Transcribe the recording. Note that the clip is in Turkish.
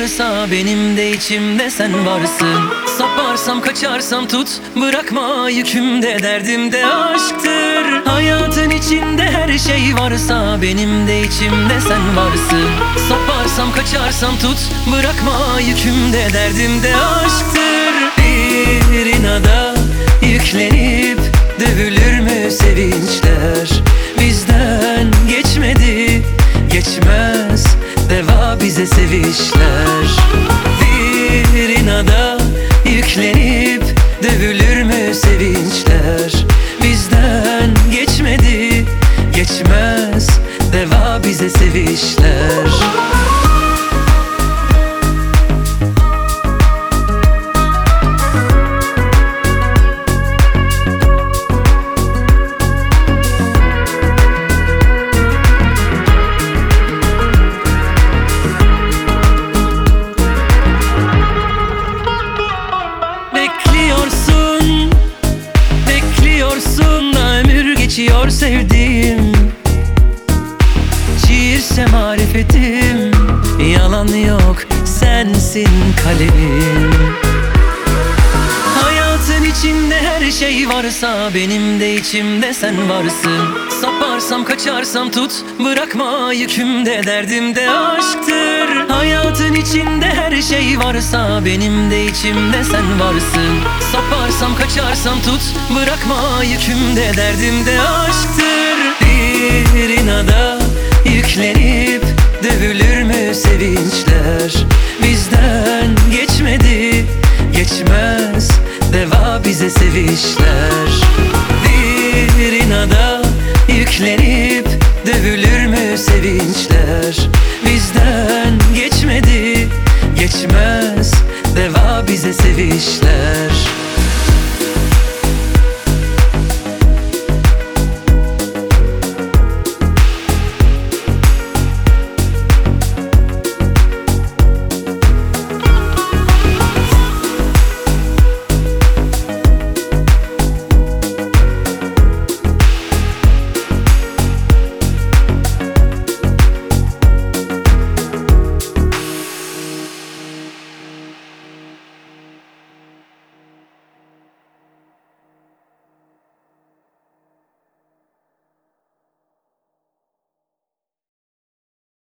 varsa benim de içimde sen varsın. Saparsam kaçarsam tut, bırakma yükümde, derdimde aşktır. Hayatın içinde her şey varsa benim de içimde sen varsın. Saparsam kaçarsam tut, bırakma yükümde, derdimde aşktır. Bir inada yüklenip dövülür mü sevinçler? Bizden geçmedi, geçmez deva bize sevişler. Bir inada yüklenip dövülür mü sevinçler? Bizden geçmedi, geçmez deva bize sevişler. Bekliyorsun da ömür geçiyor sevdiğim. Şiirse marifetim, yalan yok sensin kalemim. Hayatın içinde her şey varsa benim de içimde sen varsın. Saparsam kaçarsam tut, bırakma yükümde, derdimde aşktır. Hayatın içinde her şey varsa benim de içimde sen varsın. Saparsam kaçarsam tut, bırakma yükümde, derdimde aşktır. Bir inada yüklenip dövülür mü sevinçler? Bizden geçmedi, geçmez deva bize sevişler. Bir inada yüklenip dövülür mü sevinçler? Bizden geçmedi, geçmez deva bize sevişler.